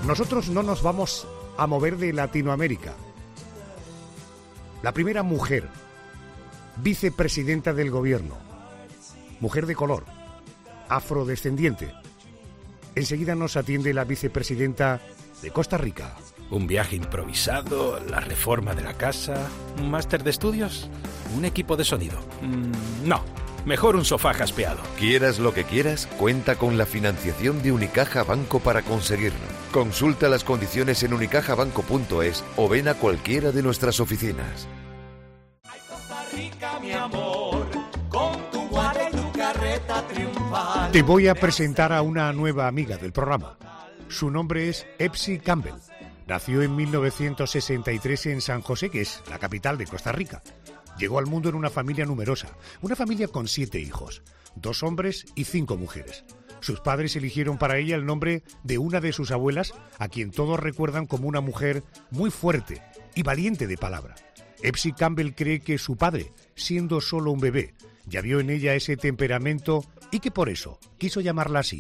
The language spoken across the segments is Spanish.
Nosotros no nos vamos a mover de Latinoamérica. La primera mujer, vicepresidenta del gobierno, mujer de color, afrodescendiente. Enseguida nos atiende la vicepresidenta de Costa Rica. Un viaje improvisado, la reforma de la casa, un máster de estudios, un equipo de sonido. No, mejor un sofá jaspeado. Quieras lo que quieras, cuenta con la financiación de Unicaja Banco para conseguirlo. Consulta las condiciones en unicajabanco.es o ven a cualquiera de nuestras oficinas. Ay, Costa Rica, mi amor, con tu guardia y tu carreta triunfal. Te voy a presentar a una nueva amiga del programa. Su nombre es Epsi Campbell. Nació en 1963 en San José, que es la capital de Costa Rica. Llegó al mundo en una familia numerosa, una familia con 7 hijos, 2 hombres y 5 mujeres. Sus padres eligieron para ella el nombre de una de sus abuelas, a quien todos recuerdan como una mujer muy fuerte y valiente de palabra. Epsi Campbell cree que su padre, siendo solo un bebé, ya vio en ella ese temperamento y que por eso quiso llamarla así.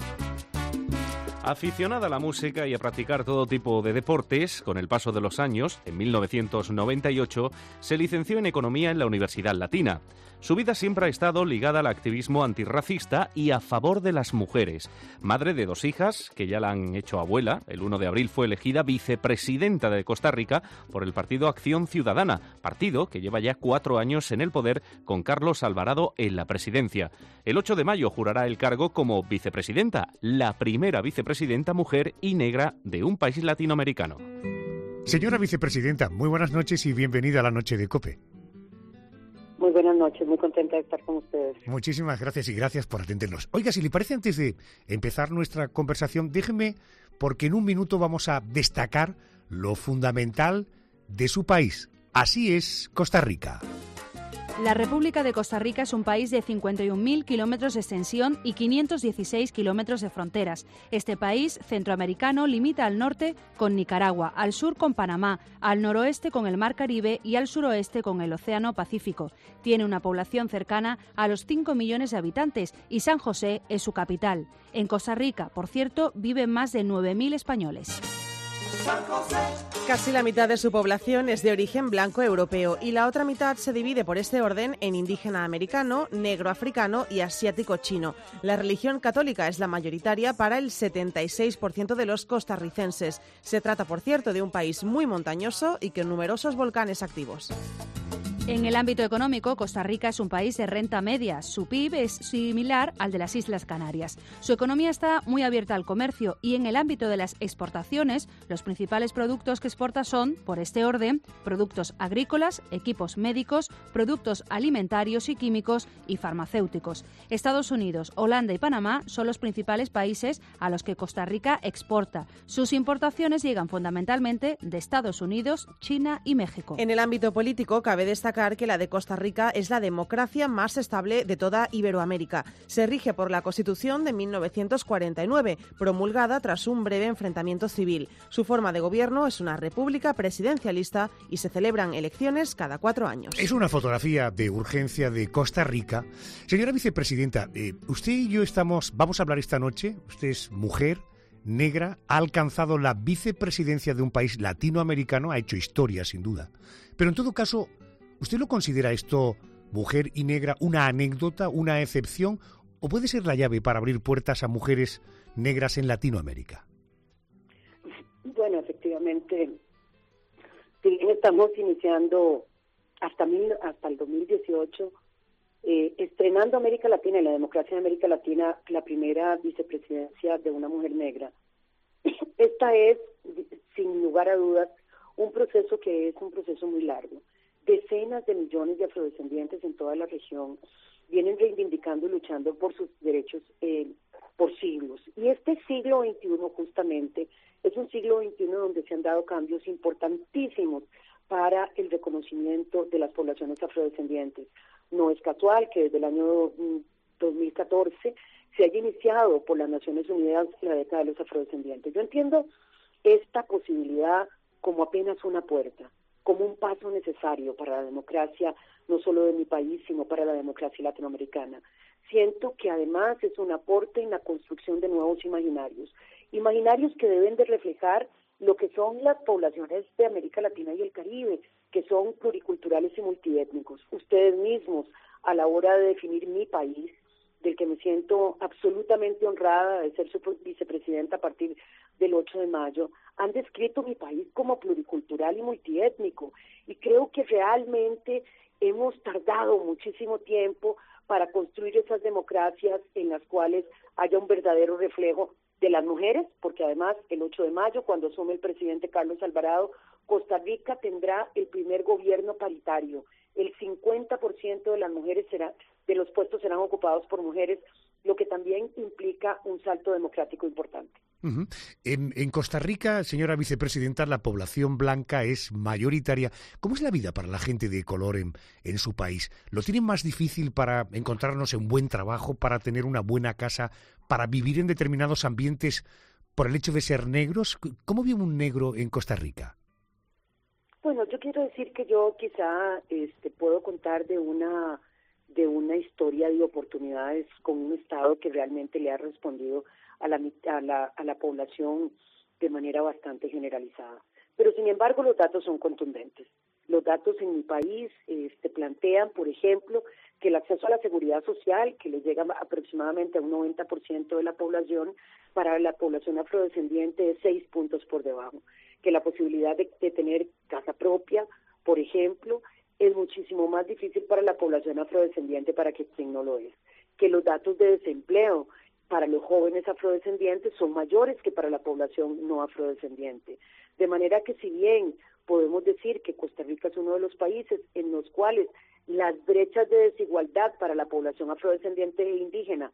Aficionada a la música y a practicar todo tipo de deportes, con el paso de los años, en 1998, se licenció en Economía en la Universidad Latina. Su vida siempre ha estado ligada al activismo antirracista y a favor de las mujeres. Madre de 2 hijas, que ya la han hecho abuela, el 1 de abril fue elegida vicepresidenta de Costa Rica por el partido Acción Ciudadana, partido que lleva ya 4 años en el poder con Carlos Alvarado en la presidencia. El 8 de mayo jurará el cargo como vicepresidenta, la primera vicepresidenta mujer y negra de un país latinoamericano. Señora vicepresidenta, muy buenas noches y bienvenida a la Noche de COPE. Muy buenas noches, muy contenta de estar con ustedes. Muchísimas gracias y gracias por atendernos. Oiga, si le parece, antes de empezar nuestra conversación, déjeme, porque en un minuto vamos a destacar lo fundamental de su país. Así es Costa Rica. La República de Costa Rica es un país de 51.000 kilómetros de extensión y 516 kilómetros de fronteras. Este país centroamericano limita al norte con Nicaragua, al sur con Panamá, al noroeste con el Mar Caribe y al suroeste con el Océano Pacífico. Tiene una población cercana a los 5 millones de habitantes y San José es su capital. En Costa Rica, por cierto, viven más de 9.000 españoles. Casi la mitad de su población es de origen blanco europeo y la otra mitad se divide por este orden en indígena americano, negro africano y asiático chino. La religión católica es la mayoritaria para el 76% de los costarricenses. Se trata, por cierto, de un país muy montañoso y con numerosos volcanes activos. En el ámbito económico, Costa Rica es un país de renta media. Su PIB es similar al de las Islas Canarias. Su economía está muy abierta al comercio y en el ámbito de las exportaciones, los principales productos que exporta son, por este orden, productos agrícolas, equipos médicos, productos alimentarios y químicos y farmacéuticos. Estados Unidos, Holanda y Panamá son los principales países a los que Costa Rica exporta. Sus importaciones llegan fundamentalmente de Estados Unidos, China y México. En el ámbito político, cabe destacar que la de Costa Rica es la democracia más estable de toda Iberoamérica. Se rige por la Constitución de 1949, promulgada tras un breve enfrentamiento civil. Su forma de gobierno es una república presidencialista y se celebran elecciones cada 4 años. Es una fotografía de urgencia de Costa Rica. Señora vicepresidenta, usted y yo vamos a hablar esta noche. Usted es mujer, negra, ha alcanzado la vicepresidencia de un país latinoamericano, ha hecho historia sin duda. Pero en todo caso, ¿usted lo considera esto, mujer y negra, una anécdota, una excepción, o puede ser la llave para abrir puertas a mujeres negras en Latinoamérica? Bueno, efectivamente, si bien estamos iniciando hasta el 2018, estrenando América Latina y la democracia en América Latina, la primera vicepresidencia de una mujer negra. Esta es, sin lugar a dudas, un proceso que es un proceso muy largo. Decenas de millones de afrodescendientes en toda la región vienen reivindicando y luchando por sus derechos por siglos. Y este siglo XXI justamente es un siglo XXI donde se han dado cambios importantísimos para el reconocimiento de las poblaciones afrodescendientes. No es casual que desde el año 2014 se haya iniciado por las Naciones Unidas la década de los afrodescendientes. Yo entiendo esta posibilidad como apenas una puerta, como un paso necesario para la democracia, no solo de mi país, sino para la democracia latinoamericana. Siento que además es un aporte en la construcción de nuevos imaginarios imaginarios que deben de reflejar lo que son las poblaciones de América Latina y el Caribe, que son pluriculturales y multiétnicos. Ustedes mismos, a la hora de definir mi país, del que me siento absolutamente honrada de ser su vicepresidenta a partir del 8 de mayo, han descrito mi país como pluricultural y multiétnico, y creo que realmente hemos tardado muchísimo tiempo para construir esas democracias en las cuales haya un verdadero reflejo de las mujeres, porque además el 8 de mayo, cuando asume el presidente Carlos Alvarado, Costa Rica tendrá el primer gobierno paritario. El 50% de las mujeres de los puestos serán ocupados por mujeres, lo que también implica un salto democrático importante. Uh-huh. En Costa Rica, señora vicepresidenta, la población blanca es mayoritaria. ¿Cómo es la vida para la gente de color en su país? ¿Lo tienen más difícil para encontrarnos en buen trabajo, para tener una buena casa, para vivir en determinados ambientes por el hecho de ser negros? ¿Cómo vive un negro en Costa Rica? Bueno, yo quiero decir que yo quizá puedo contar de una historia de oportunidades con un Estado que realmente le ha respondido a la población de manera bastante generalizada. Pero sin embargo los datos son contundentes. Los datos en mi país plantean, por ejemplo, que el acceso a la seguridad social, que le llega aproximadamente a un 90% de la población, para la población afrodescendiente es 6 puntos por debajo. Que la posibilidad de tener casa propia, por ejemplo, es muchísimo más difícil para la población afrodescendiente para quien no lo es. Que los datos de desempleo para los jóvenes afrodescendientes son mayores que para la población no afrodescendiente. De manera que si bien podemos decir que Costa Rica es uno de los países en los cuales las brechas de desigualdad para la población afrodescendiente e indígena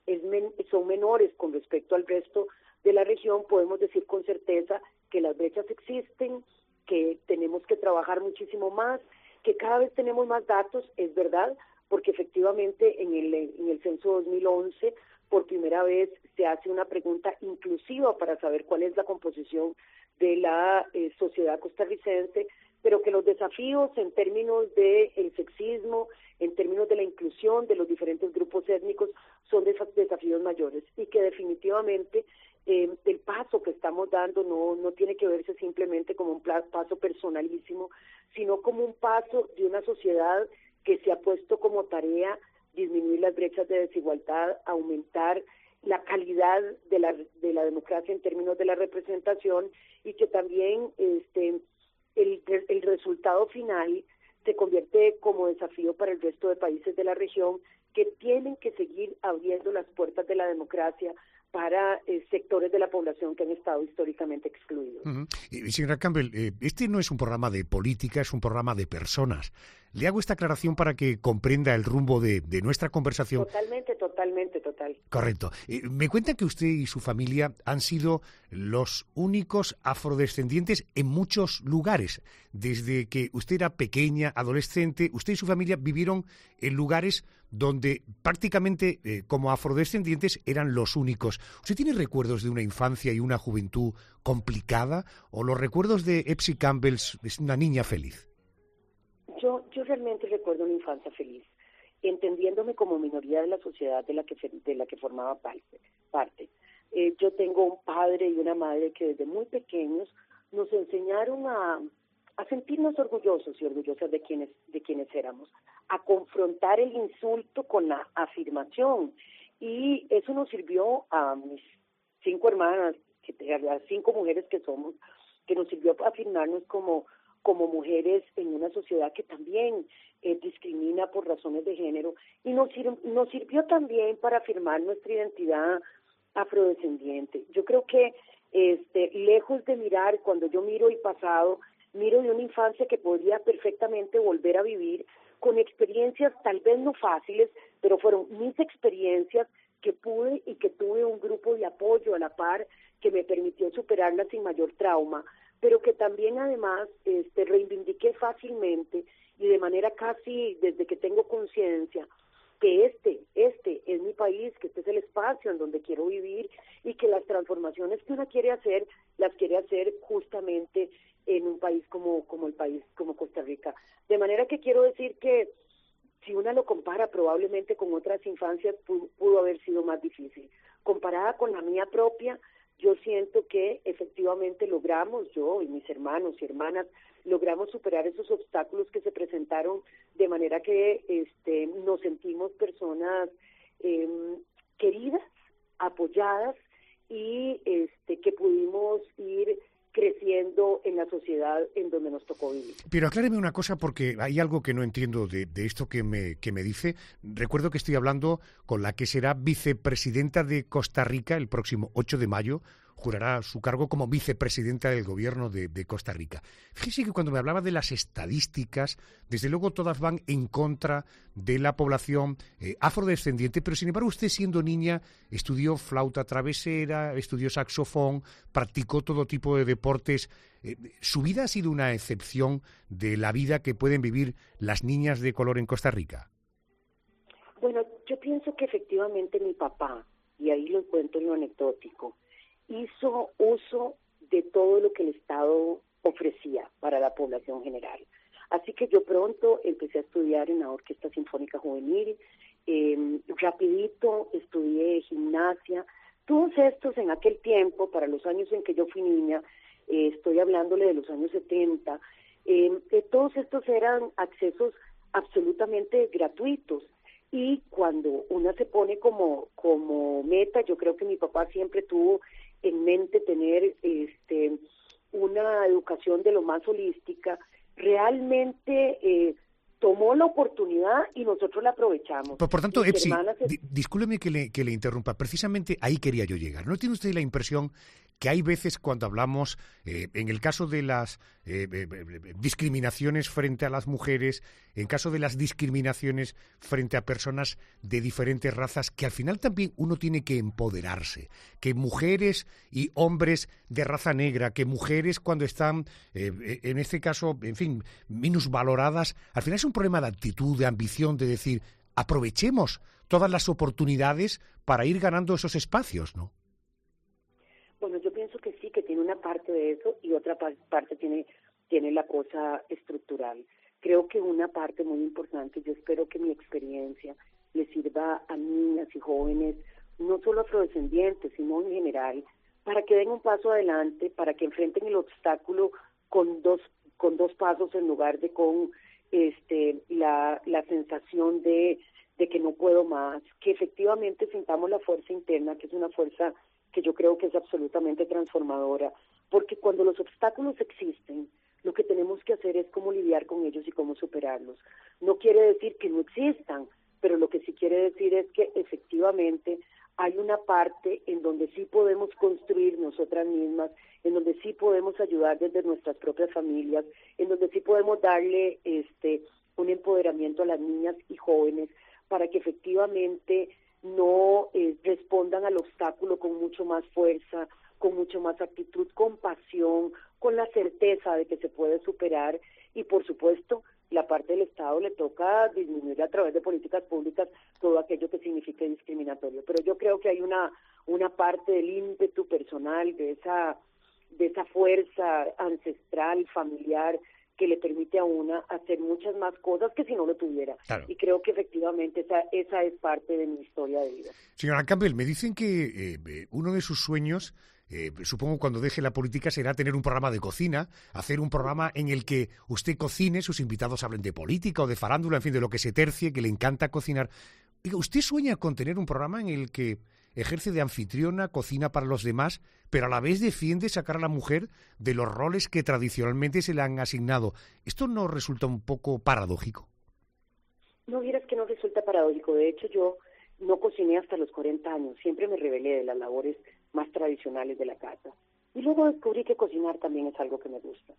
son menores con respecto al resto de la región, podemos decir con certeza que las brechas existen, que tenemos que trabajar muchísimo más, que cada vez tenemos más datos, es verdad, porque efectivamente en el censo 2011 por primera vez se hace una pregunta inclusiva para saber cuál es la composición de la sociedad costarricense, pero que los desafíos en términos del sexismo, en términos de la inclusión de los diferentes grupos étnicos, son desafíos mayores y que definitivamente el paso que estamos dando no tiene que verse simplemente como un paso personalísimo, sino como un paso de una sociedad que se ha puesto como tarea disminuir las brechas de desigualdad, aumentar la calidad de la democracia en términos de la representación, y que también el resultado final se convierte como desafío para el resto de países de la región que tienen que seguir abriendo las puertas de la democracia para sectores de la población que han estado históricamente excluidos. Uh-huh. Señora Campbell, este no es un programa de política, es un programa de personas. Le hago esta aclaración para que comprenda el rumbo de nuestra conversación. Total. Correcto. Me cuentan que usted y su familia han sido los únicos afrodescendientes en muchos lugares. Desde que usted era pequeña, adolescente, usted y su familia vivieron en lugares donde prácticamente como afrodescendientes eran los únicos. ¿Usted tiene recuerdos de una infancia y una juventud complicada o los recuerdos de Epsi Campbell es una niña feliz? Yo realmente recuerdo una infancia feliz, entendiéndome como minoría de la sociedad de la que formaba parte. Yo tengo un padre y una madre que desde muy pequeños nos enseñaron a sentirnos orgullosos y orgullosas de quienes éramos, a confrontar el insulto con la afirmación, y eso nos sirvió a mis 5 hermanas, a las 5 mujeres que somos, que nos sirvió a afirmarnos como mujeres en una sociedad que también discrimina por razones de género, y nos sirvió también para afirmar nuestra identidad afrodescendiente. Yo creo que lejos de mirar, cuando yo miro el pasado, miro de una infancia que podría perfectamente volver a vivir con experiencias tal vez no fáciles, pero fueron mis experiencias que pude y que tuve un grupo de apoyo a la par que me permitió superarlas sin mayor trauma, pero que también además reivindiqué fácilmente y de manera casi desde que tengo conciencia que este es mi país, que este es el espacio en donde quiero vivir, y que las transformaciones que uno quiere hacer, las quiere hacer justamente en un país como Costa Rica. De manera que quiero decir que si una lo compara probablemente con otras infancias pudo haber sido más difícil. Comparada con la mía propia, yo siento que efectivamente logramos, yo y mis hermanos y hermanas, logramos superar esos obstáculos que se presentaron, de manera que nos sentimos personas queridas, apoyadas, y que pudimos ir creciendo en la sociedad en donde nos tocó vivir. Pero acláreme una cosa, porque hay algo que no entiendo de esto que me dice. Recuerdo que estoy hablando con la que será vicepresidenta de Costa Rica el próximo 8 de mayo. Jurará su cargo como vicepresidenta del gobierno de Costa Rica. Fíjese que cuando me hablaba de las estadísticas, desde luego todas van en contra de la población afrodescendiente, pero sin embargo usted, siendo niña, estudió flauta travesera, estudió saxofón, practicó todo tipo de deportes. ¿Su vida ha sido una excepción de la vida que pueden vivir las niñas de color en Costa Rica? Bueno, yo pienso que efectivamente mi papá, y ahí lo cuento en lo anecdótico, hizo uso de todo lo que el Estado ofrecía para la población general. Así que yo pronto empecé a estudiar en la Orquesta Sinfónica Juvenil, rapidito estudié gimnasia. Todos estos en aquel tiempo, para los años en que yo fui niña, estoy hablándole de los años 70, todos estos eran accesos absolutamente gratuitos. Y cuando una se pone como meta, yo creo que mi papá siempre tuvo en mente tener una educación de lo más holística, realmente tomó la oportunidad y nosotros la aprovechamos. Por tanto, Epsi, discúlpeme que le interrumpa, precisamente ahí quería yo llegar. ¿No tiene usted la impresión que hay veces cuando hablamos, en el caso de las discriminaciones frente a las mujeres, en caso de las discriminaciones frente a personas de diferentes razas, que al final también uno tiene que empoderarse, que mujeres y hombres de raza negra, que mujeres cuando están, en este caso, en fin, minusvaloradas, al final es un problema de actitud, de ambición, de decir, aprovechemos todas las oportunidades para ir ganando esos espacios, ¿no? Bueno, yo pienso que sí, que tiene una parte de eso y otra parte tiene la cosa estructural. Creo que una parte muy importante, yo espero que mi experiencia le sirva a niñas y jóvenes, no solo afrodescendientes, sino en general, para que den un paso adelante, para que enfrenten el obstáculo con dos pasos en lugar de con la sensación de que no puedo más, que efectivamente sintamos la fuerza interna, que es una fuerza que yo creo que es absolutamente transformadora, porque cuando los obstáculos existen, lo que tenemos que hacer es cómo lidiar con ellos y cómo superarlos. No quiere decir que no existan, pero lo que sí quiere decir es que efectivamente hay una parte en donde sí podemos construir nosotras mismas, en donde sí podemos ayudar desde nuestras propias familias, en donde sí podemos darle un empoderamiento a las niñas y jóvenes para que efectivamente no respondan al obstáculo con mucho más fuerza, con mucho más actitud, con pasión, con la certeza de que se puede superar. Y por supuesto, la parte del Estado le toca disminuir a través de políticas públicas todo aquello que signifique discriminatorio. Pero yo creo que hay una parte del ímpetu personal, de esa fuerza ancestral, familiar, que le permite a una hacer muchas más cosas que si no lo tuviera. Claro. Y creo que efectivamente esa es parte de mi historia de vida. Señora Campbell, me dicen que uno de sus sueños, supongo cuando deje la política, será tener un programa de cocina, hacer un programa en el que usted cocine, sus invitados hablen de política o de farándula, en fin, de lo que se tercie, que le encanta cocinar. Diga, ¿usted sueña con tener un programa en el que ejerce de anfitriona, cocina para los demás, pero a la vez defiende sacar a la mujer de los roles que tradicionalmente se le han asignado? ¿Esto no resulta un poco paradójico? No, vieras que no resulta paradójico. De hecho, yo no cociné hasta los 40 años. Siempre me rebelé de las labores más tradicionales de la casa. Y luego descubrí que cocinar también es algo que me gusta.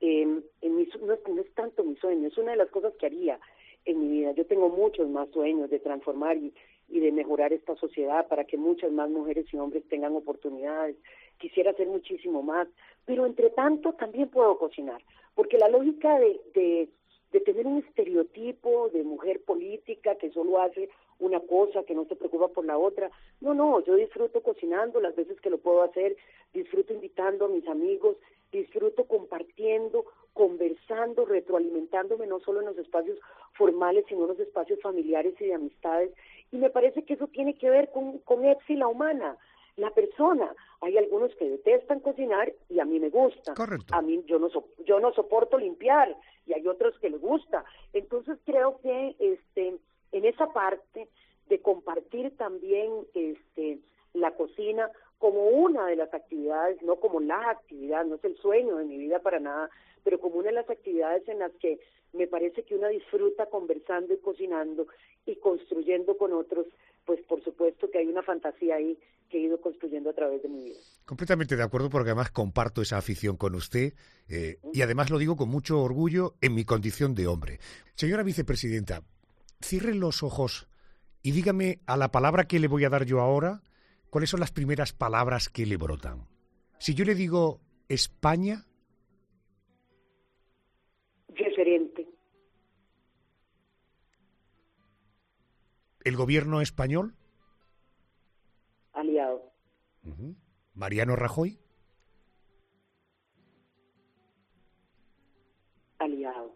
No es tanto mi sueño, es una de las cosas que haría en mi vida. Yo tengo muchos más sueños de transformar y de mejorar esta sociedad para que muchas más mujeres y hombres tengan oportunidades. Quisiera hacer muchísimo más, pero entre tanto también puedo cocinar, porque la lógica de tener un estereotipo de mujer política que solo hace una cosa, que no se preocupa por la otra, no, yo disfruto cocinando las veces que lo puedo hacer, disfruto invitando a mis amigos, disfruto compartiendo, conversando, retroalimentándome no solo en los espacios formales, sino en los espacios familiares y de amistades, y me parece que eso tiene que ver con Epsi la humana. la persona. Hay algunos que detestan cocinar y a mí me gusta. Correcto. A mí yo no soporto limpiar y hay otros que les gusta. Entonces creo que en esa parte de compartir también la cocina como una de las actividades, no como la actividad, no es el sueño de mi vida para nada, pero como una de las actividades en las que me parece que una disfruta conversando y cocinando y construyendo con otros, pues por supuesto que hay una fantasía ahí que he ido construyendo a través de mi vida. Completamente de acuerdo, porque además comparto esa afición con usted y además lo digo con mucho orgullo en mi condición de hombre. Señora vicepresidenta, cierre los ojos y dígame a la palabra que le voy a dar yo ahora, ¿cuáles son las primeras palabras que le brotan? Si yo le digo España... Referente. ¿El gobierno español? Aliado. Uh-huh. ¿Mariano Rajoy? Aliado.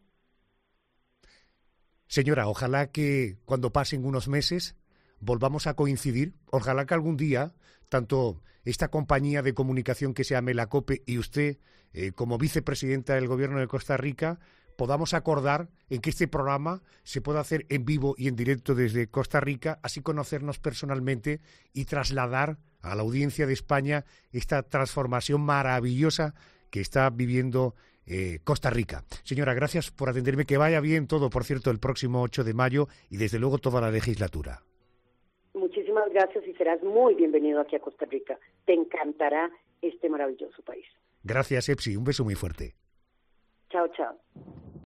Señora, ojalá que cuando pasen unos meses volvamos a coincidir. Ojalá que algún día, tanto esta compañía de comunicación que se llame la COPE y usted, como vicepresidenta del Gobierno de Costa Rica, podamos acordar en que este programa se pueda hacer en vivo y en directo desde Costa Rica, así conocernos personalmente y trasladar a la audiencia de España esta transformación maravillosa que está viviendo Costa Rica. Señora, gracias por atenderme. Que vaya bien todo, por cierto, el próximo 8 de mayo y desde luego toda la legislatura. Muchísimas gracias y serás muy bienvenido aquí a Costa Rica. Te encantará este maravilloso país. Gracias, Epsi. Un beso muy fuerte. Chao, chao.